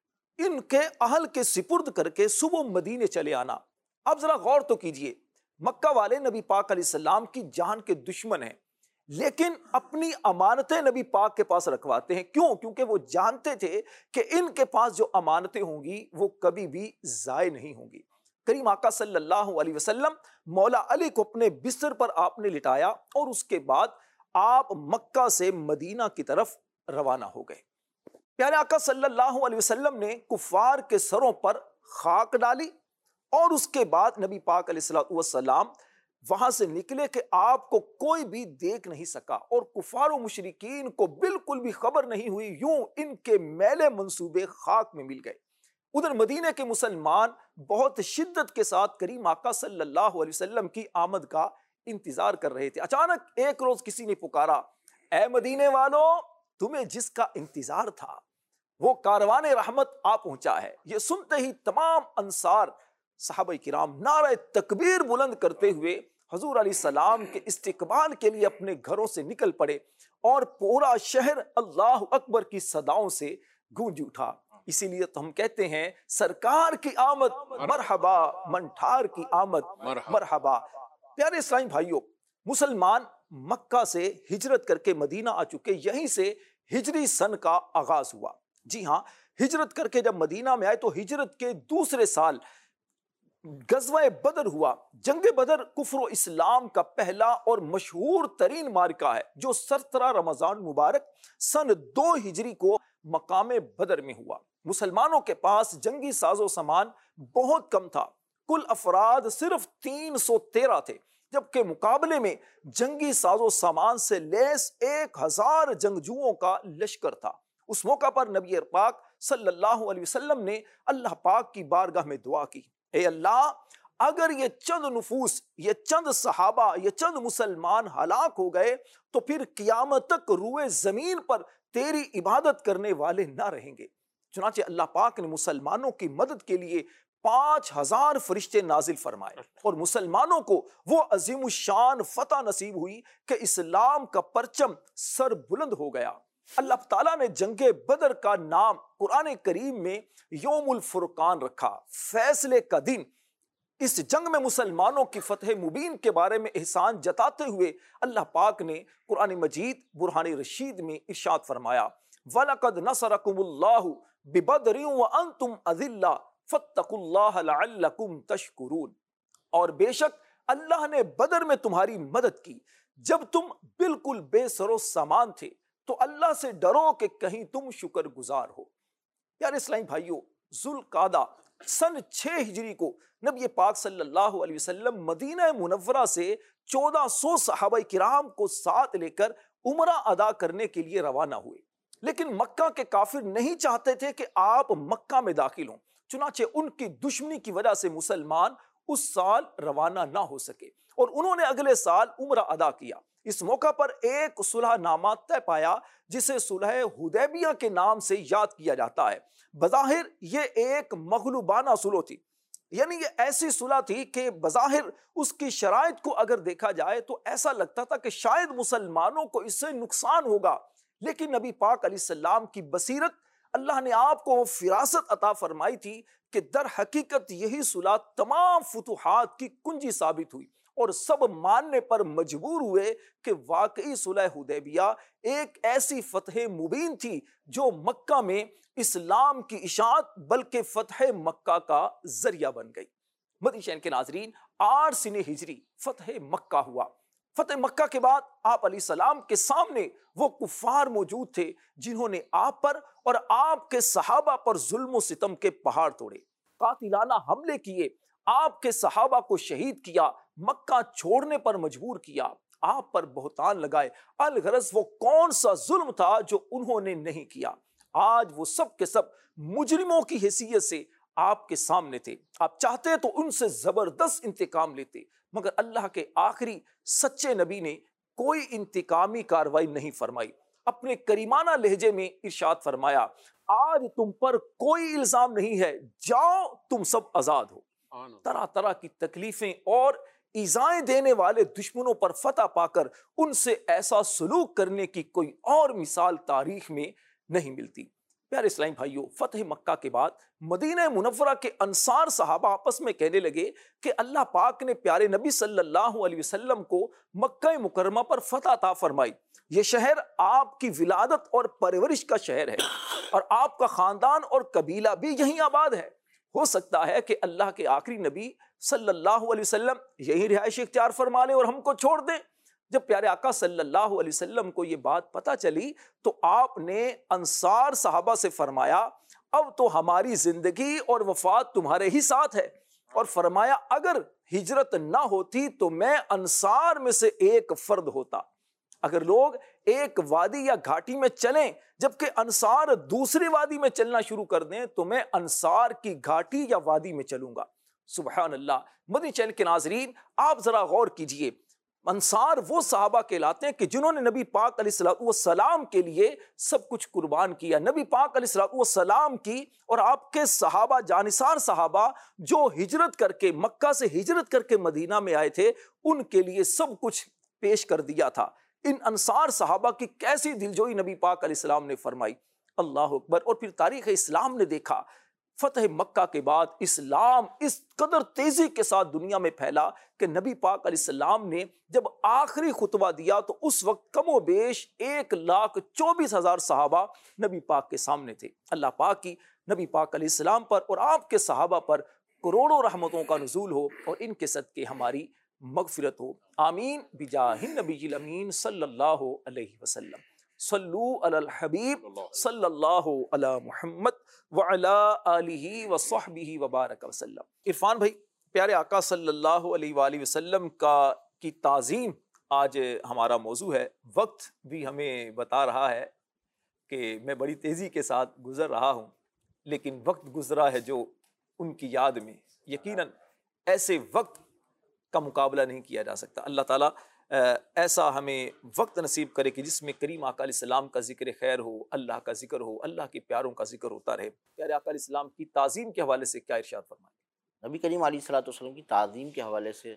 ان کے اہل کے سپرد کر کے صبح مدینے چلے آنا۔ اب ذرا غور تو کیجئے، مکہ والے نبی پاک علیہ السلام کی جان کے دشمن ہیں، لیکن اپنی امانتیں نبی پاک کے پاس رکھواتے ہیں۔ کیوں؟ کیونکہ وہ جانتے تھے کہ ان کے پاس جو امانتیں ہوں گی وہ کبھی بھی ضائع نہیں ہوں گی۔ کریم آقا صلی اللہ علیہ وسلم مولا علی کو اپنے بستر پر آپ نے لٹایا، اور اس کے بعد آپ مکہ سے مدینہ کی طرف روانہ ہو گئے۔ پیارے آقا صلی اللہ علیہ وسلم نے کفار کے سروں پر خاک ڈالی، اور اس کے بعد نبی پاک علیہ السلام وہاں سے نکلے کہ آپ کو کوئی بھی دیکھ نہیں سکا، اور کفار و مشرکین کو بالکل بھی خبر نہیں ہوئی، یوں ان کے میلے منصوبے خاک میں مل گئے۔ ادھر مدینے کے مسلمان بہت شدت کے ساتھ کریم آقا صلی اللہ علیہ وسلم کی آمد کا انتظار کر رہے تھے۔ اچانک ایک روز کسی نے پکارا، اے مدینے والو، تمہیں جس کا انتظار تھا وہ کاروان رحمت آ پہنچا ہے۔ یہ سنتے ہی تمام انصار صحابہ کرام نعرہ تکبیر بلند کرتے ہوئے حضور علیہ السلام کے استقبال کے لیے اپنے گھروں سے نکل پڑے، اور پورا شہر اللہ اکبر کی صداؤں سے گونج اٹھا۔ اسی لیے تو ہم کہتے ہیں سرکار کی آمد مرحبا، منٹھار کی آمد مرحبا۔ پیارے اسلامی بھائیوں، مسلمان مکہ سے ہجرت کر کے مدینہ آ چکے، یہیں سے ہجری سن کا آغاز ہوا۔ جی ہاں، ہجرت کر کے جب مدینہ میں آئے تو ہجرت کے دوسرے سال غزوہ بدر ہوا۔ جنگ بدر کفر و اسلام کا پہلا اور مشہور ترین معرکہ ہے، جو 17 رمضان مبارک سن 2 ہجری کو مقام بدر میں ہوا۔ مسلمانوں کے پاس جنگی ساز و سامان بہت کم تھا، کل افراد صرف 313 تھے، جبکہ مقابلے میں جنگی ساز و سامان سے لیس 1000 جنگجوؤں کا لشکر تھا۔ اس موقع پر نبی پاک صلی اللہ علیہ وسلم نے اللہ پاک کی بارگاہ میں دعا کی، اے اللہ، اگر یہ چند نفوس، یہ چند صحابہ، یہ چند مسلمان ہلاک ہو گئے تو پھر قیامت تک روئے زمین پر تیری عبادت کرنے والے نہ رہیں گے۔ چنانچہ اللہ پاک نے مسلمانوں کی مدد کے لیے 5000 فرشتے نازل فرمائے، اور مسلمانوں کو وہ عظیم الشان فتح نصیب ہوئی کہ اسلام کا پرچم سر بلند ہو گیا۔ اللہ تعالیٰ نے جنگ بدر کا نام قرآن کریم میں یوم الفرقان رکھا، فیصلے کا دن۔ اس جنگ میں مسلمانوں کی فتح مبین کے بارے میں احسان جتاتے ہوئے اللہ پاک نے قرآن مجید برہان رشید میں ارشاد فرمایا، وَلَقَدْ نَصَرَكُمُ اللَّهُ بِبَدْرٍ وَأَنْتُمْ أَذِلَّةٌ فَاتَّقُوا اللَّهَ لَعَلَّكُمْ تَشْكُرُونَ۔ اور بے شک اللہ نے بدر میں تمہاری مدد کی جب تم بالکل بے سر و سامان تھے، تو اللہ سے ڈرو کہ کہیں تم شکر گزار ہو۔ پیارے اسلامی بھائیوں، ذوالقعدہ سن 6 ہجری کو نبی پاک صلی اللہ علیہ وسلم مدینہ منورہ سے 1400 صحابہ کرام کو ساتھ لے کر عمرہ ادا کرنے کے لیے روانہ ہوئے، لیکن مکہ کے کافر نہیں چاہتے تھے کہ آپ مکہ میں داخل ہوں، چنانچہ ان کی دشمنی کی وجہ سے مسلمان اس سال روانہ نہ ہو سکے، اور انہوں نے اگلے سال عمرہ ادا کیا۔ اس موقع پر ایک صلح نامہ طے پایا جسے صلح حدیبیہ کے نام سے یاد کیا جاتا ہے۔ بظاہر یہ ایک مغلوبانہ سلو تھی، یعنی یہ ایسی صلح تھی کہ بظاہر اس کی شرائط کو اگر دیکھا جائے تو ایسا لگتا تھا کہ شاید مسلمانوں کو اس سے نقصان ہوگا، لیکن نبی پاک علیہ السلام کی بصیرت، اللہ نے آپ کو فراست عطا فرمائی تھی کہ در حقیقت یہی صلح تمام فتوحات کی کنجی ثابت ہوئی، اور سب ماننے پر مجبور ہوئے کہ واقعی صلح حدیبیہ ایک ایسی فتح مبین تھی جو مکہ میں اسلام کی اشاعت بلکہ فتح مکہ کا ذریعہ بن گئی۔ مدنی چینل کے ناظرین، 8 سنہ ہجری فتح مکہ ہوا۔ فتح مکہ کے بعد آپ علیہ السلام کے سامنے وہ کفار موجود تھے جنہوں نے آپ پر اور آپ کے صحابہ پر ظلم و ستم کے پہاڑ توڑے، قاتلانہ حملے کیے، آپ کے صحابہ کو شہید کیا، مکہ چھوڑنے پر مجبور کیا، آپ پر بہتان لگائے۔ الغرض وہ کون سا ظلم تھا جو انہوں نے نہیں کیا؟ آج وہ سب کے سب مجرموں کی حیثیت سے آپ کے سامنے تھے، آپ چاہتے تو ان سے زبردست انتقام لیتے، مگر اللہ کے آخری سچے نبی نے کوئی انتقامی کاروائی نہیں فرمائی۔ اپنے کریمانہ لہجے میں ارشاد فرمایا، آج تم پر کوئی الزام نہیں ہے، جاؤ تم سب آزاد ہو۔ طرح طرح کی تکلیفیں اور ایذائیں دینے والے دشمنوں پر فتح پا کر ان سے ایسا سلوک کرنے کی کوئی اور مثال تاریخ میں نہیں ملتی۔ پیارے اسلامی بھائیوں، فتح مکہ کے بعد مدینہ منورہ کے انصار صحابہ آپس میں کہنے لگے کہ اللہ پاک نے پیارے نبی صلی اللہ علیہ وسلم کو مکہ مکرمہ پر فتح عطا فرمائی، یہ شہر آپ کی ولادت اور پرورش کا شہر ہے، اور آپ کا خاندان اور قبیلہ بھی یہیں آباد ہے۔ ہو سکتا ہے کہ اللہ کے آخری نبی صلی اللہ علیہ وسلم یہی رہائش اختیار فرما لیں اور ہم کو چھوڑ دیں۔ جب پیارے آقا صلی اللہ علیہ وسلم کو یہ بات پتہ چلی تو آپ نے انصار صحابہ سے فرمایا، اب تو ہماری زندگی اور وفات تمہارے ہی ساتھ ہے، اور فرمایا اگر ہجرت نہ ہوتی تو میں انصار میں سے ایک فرد ہوتا۔ اگر لوگ ایک وادی یا گھاٹی میں چلیں جبکہ انصار دوسری وادی میں چلنا شروع کر دیں تو میں انصار کی گھاٹی یا وادی میں چلوں گا۔ سبحان اللہ۔ مدنی چینل کے ناظرین، آپ ذرا غور کیجئے، انصار وہ صحابہ کہلاتے ہیں کہ جنہوں نے نبی پاک علیہ السلام کے لیے سب کچھ قربان کیا۔ نبی پاک علیہ السلام کی اور آپ کے صحابہ، جانثار صحابہ جو ہجرت کر کے مکہ سے ہجرت کر کے مدینہ میں آئے تھے، ان کے لیے سب کچھ پیش کر دیا تھا۔ ان انصار صحابہ کی کیسی دلجوئی نبی پاک علیہ السلام نے فرمائی، اللہ اکبر۔ اور پھر تاریخ اسلام نے دیکھا فتح مکہ کے بعد اسلام اس قدر تیزی کے ساتھ دنیا میں پھیلا کہ نبی پاک علیہ السلام نے جب آخری خطبہ دیا تو اس وقت کم و بیش 1,24,000 صحابہ نبی پاک کے سامنے تھے۔ اللہ پاک کی نبی پاک علیہ السلام پر اور آپ کے صحابہ پر کروڑوں رحمتوں کا نزول ہو، اور ان کے صدقے ہماری مغفرت ہو، آمین بجاہ النبی الامین صلی اللہ علیہ وسلم۔ صلو علی الحبیب صلی اللہ علی محمد وعلی آلہ وصحبہ وبارک وسلم۔ عرفان بھائی، پیارے آقا صلی اللہ علیہ وآلہ وسلم کی تعظیم آج ہمارا موضوع ہے۔ وقت بھی ہمیں بتا رہا ہے کہ میں بڑی تیزی کے ساتھ گزر رہا ہوں، لیکن وقت گزرا ہے جو ان کی یاد میں، یقیناً ایسے وقت کا مقابلہ نہیں کیا جا سکتا۔ اللہ تعالیٰ ایسا ہمیں وقت نصیب کرے کہ جس میں کریم آقا علیہ السلام کا ذکر خیر ہو، اللہ کا ذکر ہو، اللہ کے پیاروں کا ذکر ہوتا رہے۔ پیارے آقا علیہ السلام کی تعظیم کے حوالے سے کیا ارشاد فرمائیں؟ نبی کریم علیہ الصلوۃ والسلام کی تعظیم کے حوالے سے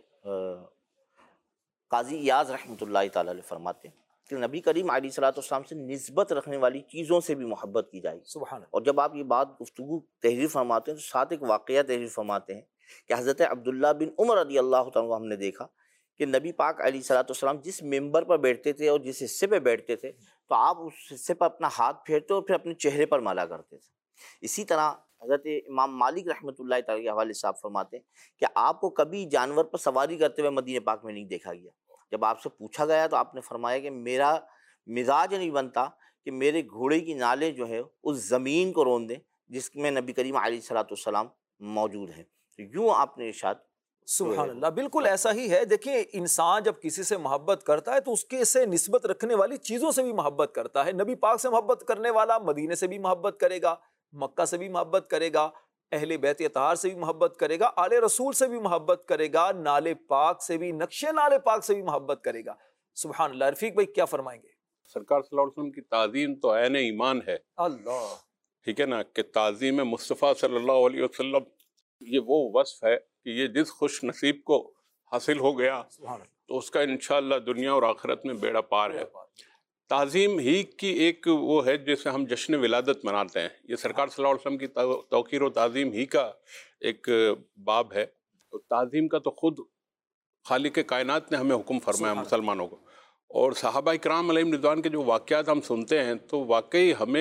قاضی ایاز رحمۃ اللہ تعالیٰ علیہ فرماتے ہیں کہ نبی کریم علیہ الصلوۃ والسلام سے نسبت رکھنے والی چیزوں سے بھی محبت کی جائے۔ سبحان اللہ۔ اور جب آپ یہ بات گفتگو تحریر فرماتے ہیں تو ساتھ ایک واقعہ تحریر فرماتے ہیں کہ حضرت عبداللہ بن عمر رضی اللہ تعالیٰ عنہ ہم نے دیکھا کہ نبی پاک علیہ الصلوۃ والسلام جس ممبر پر بیٹھتے تھے اور جس حصے پہ بیٹھتے تھے تو آپ اس حصے پر اپنا ہاتھ پھیرتے اور پھر اپنے چہرے پر مالا کرتے تھے۔ اسی طرح حضرت امام مالک رحمۃ اللہ تعالیٰ کے حوالے سے آپ فرماتے ہیں کہ آپ کو کبھی جانور پر سواری کرتے ہوئے مدینہ پاک میں نہیں دیکھا گیا۔ جب آپ سے پوچھا گیا تو آپ نے فرمایا کہ میرا مزاج نہیں بنتا کہ میرے گھوڑے کی نالیں جو ہے اس زمین کو رون دیں جس میں نبی کریم علیہ الصلوۃ والسلام موجود ہیں۔ تو یوں آپ نے ارشاد۔ سبحان اللہ، بالکل ایسا ہی ہے۔ دیکھیں، انسان جب کسی سے محبت کرتا ہے تو اس کے سے نسبت رکھنے والی چیزوں سے بھی محبت کرتا ہے۔ نبی پاک سے محبت کرنے والا مدینے سے بھی محبت کرے گا، مکہ سے بھی محبت کرے گا، اہل بیت اطہار سے بھی محبت کرے گا، آل رسول سے بھی محبت کرے گا، نالے پاک سے بھی، نقش نالے پاک سے بھی محبت کرے گا۔ سبحان اللہ۔ رفیق بھائی کیا فرمائیں گے؟ سرکار صلی اللہ علیہ وسلم کی تعظیم تو عین ایمان ہے۔ اللہ ٹھیک ہے نا، کہ تعظیم مصطفیٰ صلی اللہ علیہ وسلم یہ وہ وصف ہے کہ یہ جس خوش نصیب کو حاصل ہو گیا تو اس کا انشاءاللہ دنیا اور آخرت میں بیڑا پار ہے۔ تعظیم ہی کی ایک وہ ہے جسے ہم جشن ولادت مناتے ہیں، یہ سرکار صلی اللہ علیہ وسلم کی توقیر و تعظیم ہی کا ایک باب ہے۔ تعظیم کا تو خود خالق کائنات نے ہمیں حکم فرمایا مسلمانوں کو، اور صحابہ کرام علیہم رضوان کے جو واقعات ہم سنتے ہیں تو واقعی ہمیں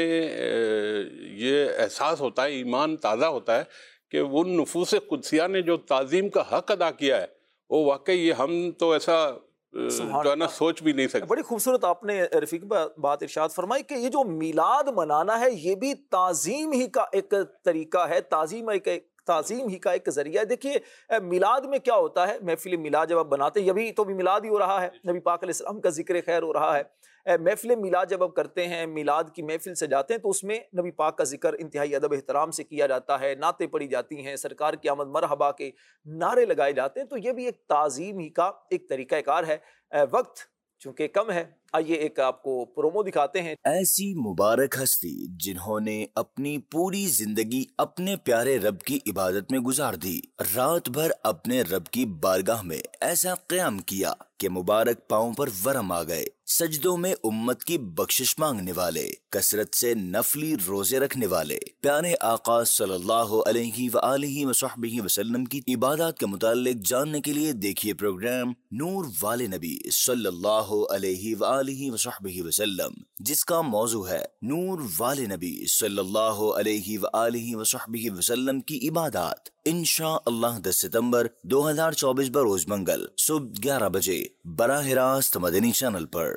یہ احساس ہوتا ہے، ایمان تازہ ہوتا ہے کہ وہ نفوس قدسیہ نے جو تعظیم کا حق ادا کیا ہے وہ واقعی یہ ہم تو ایسا جو ہے نا سوچ بھی نہیں سکتے۔ بڑی خوبصورت آپ نے رفیق بات ارشاد فرمائی کہ یہ جو میلاد منانا ہے یہ بھی تعظیم ہی کا ایک طریقہ ہے، تعظیم ہی کا ایک ذریعہ ہے۔ دیکھیے میلاد میں کیا ہوتا ہے، محفل میلاد جب آپ بناتے ہیں، ابھی تو بھی میلاد ہی ہو رہا ہے، نبی پاک علیہ السلام کا ذکر خیر ہو رہا ہے۔ محفل میلاد جب آپ کرتے ہیں، میلاد کی محفل سے جاتے ہیں تو اس میں نبی پاک کا ذکر انتہائی ادب احترام سے کیا جاتا ہے، نعتیں پڑھی جاتی ہیں، سرکار کی آمد مرحبا کے نعرے لگائے جاتے ہیں، تو یہ بھی ایک تعظیم ہی کا ایک طریقہ کار ہے۔ وقت چونکہ کم ہے، آئیے ایک آپ کو پرومو دکھاتے ہیں۔ ایسی مبارک ہستی جنہوں نے اپنی پوری زندگی اپنے پیارے رب کی عبادت میں گزار دی، رات بھر اپنے رب کی بارگاہ میں ایسا قیام کیا کہ مبارک پاؤں پر ورم آ گئے، سجدوں میں امت کی بخشش مانگنے والے، کثرت سے نفلی روزے رکھنے والے، پیارے آقا صلی اللہ علیہ وآلہ وصحبہ وسلم کی عبادات کے متعلق جاننے کے لیے دیکھیے پروگرام نور والے نبی صلی اللہ علیہ وآلہ وصحبہ وسلم، جس کا موضوع ہے نور والے نبی صلی اللہ علیہ وآلہ وصحبہ وسلم کی عبادات، انشاءاللہ 10 ستمبر 2024 بروز منگل صبح 11 بجے براہ راست مدنی چینل پر۔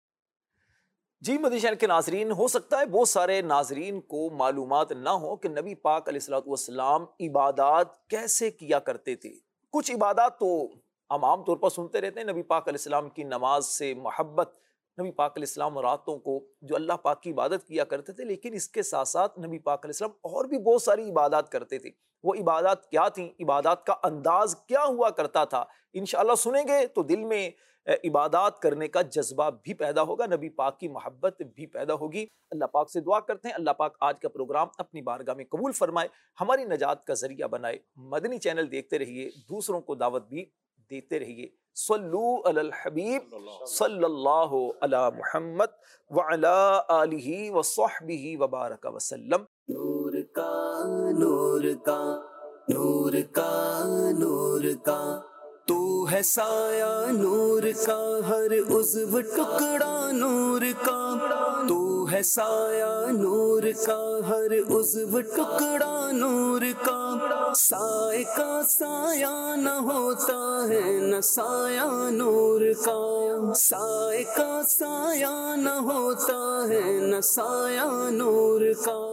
جی مدنی چینل کے ناظرین، ہو سکتا ہے بہت سارے ناظرین کو معلومات نہ ہو کہ نبی پاک علیہ الصلوۃ والسلام عبادات کیسے کیا کرتے تھے۔ کچھ عبادات تو ہم عام طور پر سنتے رہتے ہیں، نبی پاک علیہ السلام کی نماز سے محبت، نبی پاک علیہ السلام راتوں کو جو اللہ پاک کی عبادت کیا کرتے تھے، لیکن اس کے ساتھ ساتھ نبی پاک علیہ السلام اور بھی بہت ساری عبادات کرتے تھے۔ وہ عبادات کیا تھیں، عبادات کا انداز کیا ہوا کرتا تھا، انشاءاللہ سنیں گے تو دل میں عبادات کرنے کا جذبہ بھی پیدا ہوگا، نبی پاک کی محبت بھی پیدا ہوگی۔ اللہ پاک سے دعا کرتے ہیں اللہ پاک آج کا پروگرام اپنی بارگاہ میں قبول فرمائے، ہماری نجات کا ذریعہ بنائے۔ مدنی چینل دیکھتے رہیے، دوسروں کو دعوت بھی دیتے رہیے۔ صلو علی الحبیب صلی اللہ علی محمد وعلی آلہ وصحبہ وبارک وسلم۔ نور کا نور کا نور کا نور کا تو ہے سایہ نور کا، ہر عضو ٹکڑا نور کا تو ہے سایہ نور کا، ہر عضو ٹکڑا نور کا، سائے کا سایہ نہ ہوتا ہے نہ سایہ نور کا، سائے کا سایہ نہ ہوتا ہے نہ سایہ نور کا۔